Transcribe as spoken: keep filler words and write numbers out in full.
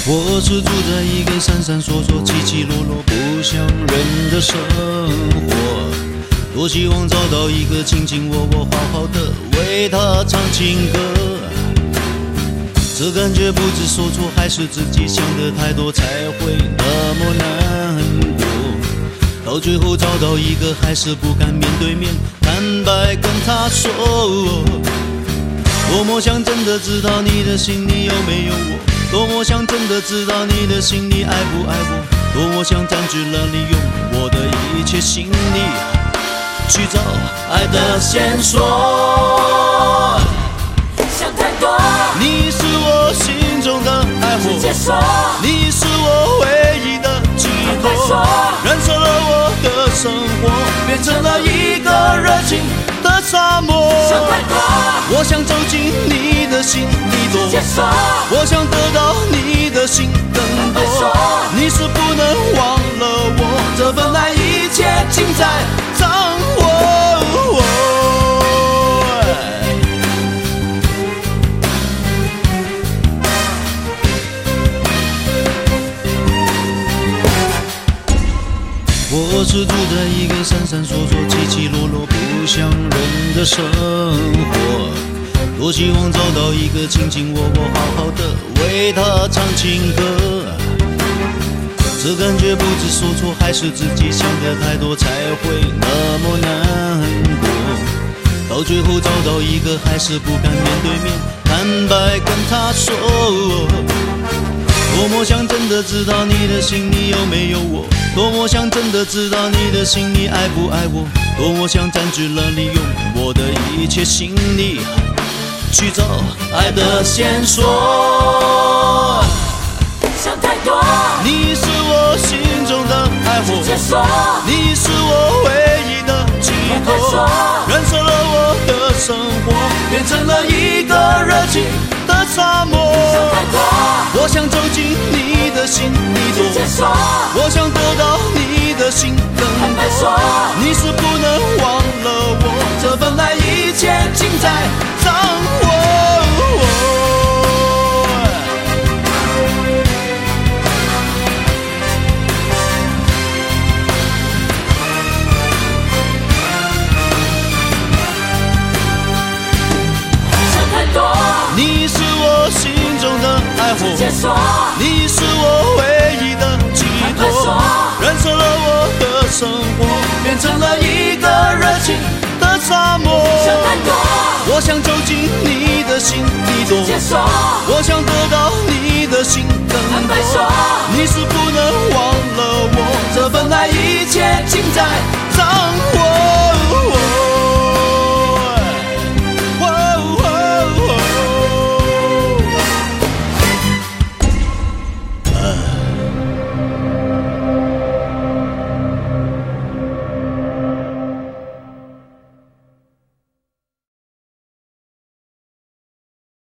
我是住在一个闪闪烁烁、起起落落、不像人的生活。多希望找到一个卿卿我我，好好的为他唱情歌。这感觉不知所措，还是自己想的太多，才会那么难过。到最后找到一个，还是不敢面对面坦白跟他说。多么想真的知道你的心里有没有我，多么想真的知道你的心里爱不爱我，多么想占据了你用我的一切心力去找爱的线索。 想太多， 你是我心中的爱火， 直接说， 你是我唯一的寄托，燃烧了我的生活，变成了一个热情的沙漠。 想太多， 我想走进你的心里多， 直接说， 我想得到你的心更多。你是不能忘了我，这份爱一切尽在掌握。我是住在一个闪闪烁烁、起起落落、不像人的生活。多希望找到一个卿卿我我，好好的为他唱情歌。这感觉不知所措，还是自己想的太多，才会那么难过。到最后找到一个，还是不敢面对面坦白跟他说。多么想真的知道你的心里有没有我，多么想真的知道你的心里爱不爱我，多么想占据了你用我的一切心力去找爱的线索。 想太多， 你是我心中的爱火， 直接说， 你是我唯一的寄托，燃烧了我的生活，变成了一个热情的沙漠。 想太多， 我想走进你的心里多， 直接说， 我想得到你的心更多。你是不能忘了我，这份爱一切尽在掌握。你是我心中的爱火，你是我唯一的寄托，燃烧了我的生活，变成了一个热情的沙漠。我想走进你的心里多，我想得到你的心更多。你是不能忘了我，